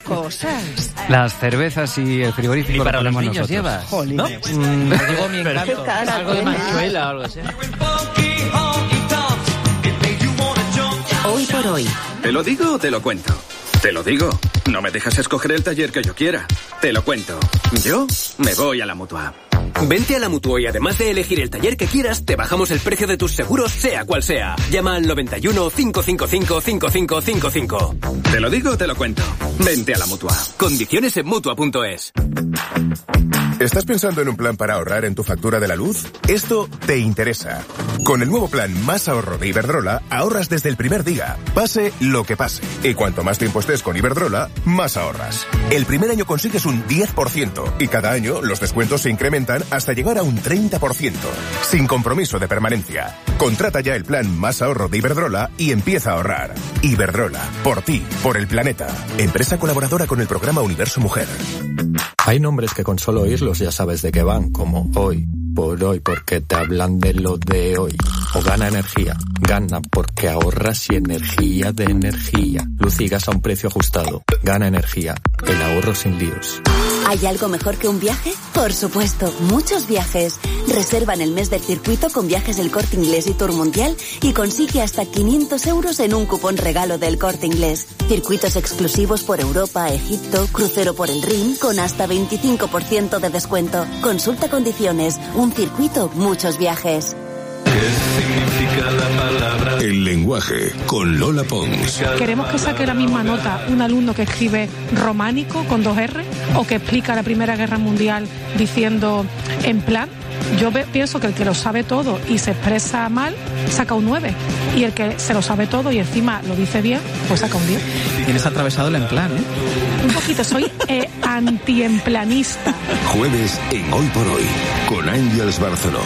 cosas. Las cervezas y el frigorífico. Y para los niños nosotros. llevas. Jolín. ¿No? Digo mi encanto. Algo de manchuela o algo así. Hoy por hoy. ¿Te lo digo o te lo cuento? Te lo digo. No me dejas escoger el taller que yo quiera. Te lo cuento. Yo me voy a la Mutua. Vente a la Mutua y además de elegir el taller que quieras, te bajamos el precio de tus seguros, sea cual sea. Llama al 91 555 5555. Te lo digo o te lo cuento. Vente a la Mutua. Condiciones en Mutua.es. ¿Estás pensando en un plan para ahorrar en tu factura de la luz? Esto te interesa. Con el nuevo plan Más Ahorro de Iberdrola, ahorras desde el primer día, pase lo que pase. Y cuanto más tiempo estés con Iberdrola, más ahorras. El primer año consigues un 10% y cada año los descuentos se incrementan hasta llegar a un 30%. Sin compromiso de permanencia. Contrata ya el plan Más Ahorro de Iberdrola y empieza a ahorrar. Iberdrola. Por ti, por el planeta. Empresa colaboradora con el programa Universo Mujer. Hay nombres que con solo oírlos ya sabes de qué van, como hoy, por hoy, porque te hablan de lo de hoy. O Gana Energía. Gana porque ahorras y energía de energía. Luz y gas a un precio ajustado. Gana Energía. El ahorro sin líos. ¿Hay algo mejor que un viaje? Por supuesto, muchos viajes. Reserva en el mes del circuito con Viajes del Corte Inglés y Tour Mundial y consigue hasta 500 euros en un cupón regalo del Corte Inglés. Circuitos exclusivos por Europa, Egipto, crucero por el Rin con hasta 25% de descuento. Consulta condiciones. Un circuito, muchos viajes. ¿Qué significa la palabra? El lenguaje, con Lola Pons. ¿Queremos que saque la misma nota un alumno que escribe románico con 2 R o que explica la Primera Guerra Mundial diciendo en plan? Yo pienso que el que lo sabe todo y se expresa mal, saca un 9. Y el que se lo sabe todo y encima lo dice bien, pues saca un 10. Tienes atravesado el en plan, ¿eh? Un poquito, soy antiemplanista. Jueves en Hoy por Hoy, con Ángeles Barceló.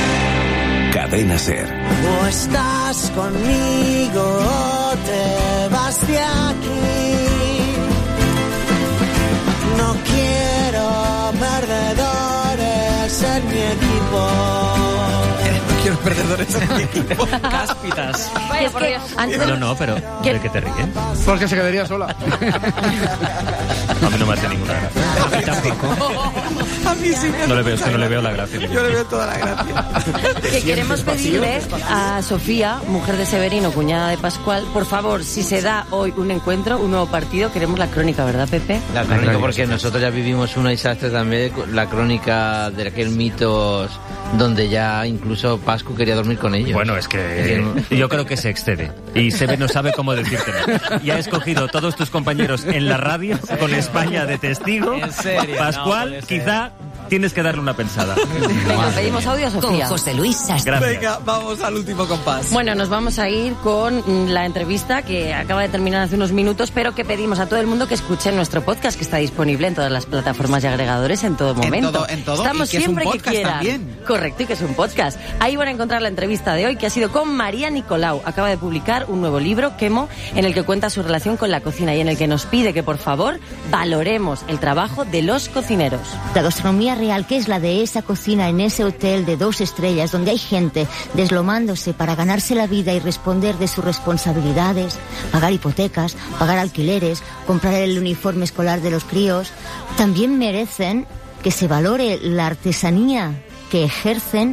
Cadena SER. O estás conmigo o te vas de aquí. No quiero perdedores en mi equipo. No quiero perdedores en mi equipo. Cáspitas. Vaya, por Dios. No, pero ¿de qué te ríes? Porque se quedaría sola. A mí no me hace ninguna gracia. A mí tampoco. A mí sí me... No le veo, es que no le veo la gracia. Yo le veo toda la gracia. Que queremos pedirle a Sofía, mujer de Severino, cuñada de Pascual, por favor, si se da hoy un encuentro, un nuevo partido, queremos la crónica, ¿verdad, Pepe? La crónica, porque nosotros ya vivimos una desastre también, la crónica de aquel mitos donde ya incluso Pascu quería dormir con ellos. Bueno, es que yo creo que se excede. Y Sebe no sabe cómo decírtelo. Y ha escogido todos tus compañeros en la radio con España de testigo. ¿En serio? Pascual, No, quizá tienes que darle una pensada. Venga, pedimos audio a Sofía. Con José Luis Sastre. Gracias. Venga, vamos al último compás. Bueno, nos vamos a ir con la entrevista que acaba de terminar hace unos minutos, pero que pedimos a todo el mundo que escuche nuestro podcast, que está disponible en todas las plataformas y agregadores en todo momento. En todo. Estamos y que siempre es un que podcast quieran. también. Correcto, y que es un podcast. Ahí van a encontrar la entrevista de hoy, que ha sido con María Nicolau. Acaba de publicar un nuevo libro, Quemo, en el que cuenta su relación con la cocina y en el que nos pide que, por favor, valoremos el trabajo de los cocineros. La gastronomía real, que es la de esa cocina en ese hotel de 2 estrellas donde hay gente deslomándose para ganarse la vida y responder de sus responsabilidades, pagar hipotecas, pagar alquileres, comprar el uniforme escolar de los críos, también merecen que se valore la artesanía que ejercen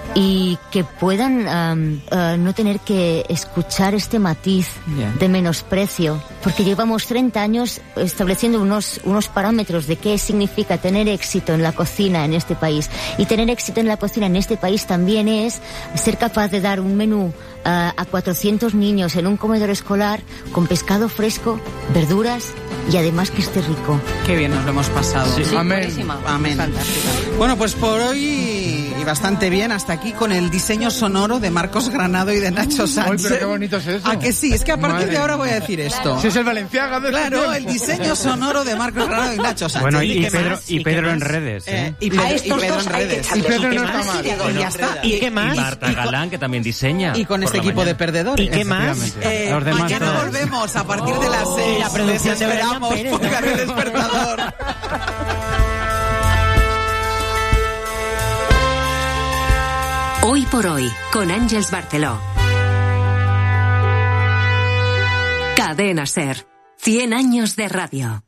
y que puedan no tener que escuchar este matiz de menosprecio, porque llevamos 30 años estableciendo unos parámetros de qué significa tener éxito en la cocina en este país, y tener éxito en la cocina en este país también es ser capaz de dar un menú a 400 niños en un comedor escolar con pescado fresco, verduras y además que esté rico. Qué bien nos lo hemos pasado. Sí, Amén. buenísima. Amén. Bueno, pues por hoy y bastante bien, hasta aquí con el diseño sonoro de Marcos Granado y de Nacho Sánchez. Uy, pero qué bonito es eso. ¿A que sí? Es que a partir de ahora voy a decir esto. Si es el Valenciaga de Claro, el diseño sonoro de Marcos Granado y Nacho Sánchez. Bueno, y Pedro en redes. Y Pedro en redes. Y Pedro no está mal. Y ya está. ¿Y qué más? Y Marta Galán, que también diseña. Y con este equipo de perdedores. ¿Y qué más? Mañana volvemos a partir de las 6. La producción de esperamos. Póngale el despertador. Hoy por hoy, con Ángeles Barceló. Cadena SER. 100 años de radio.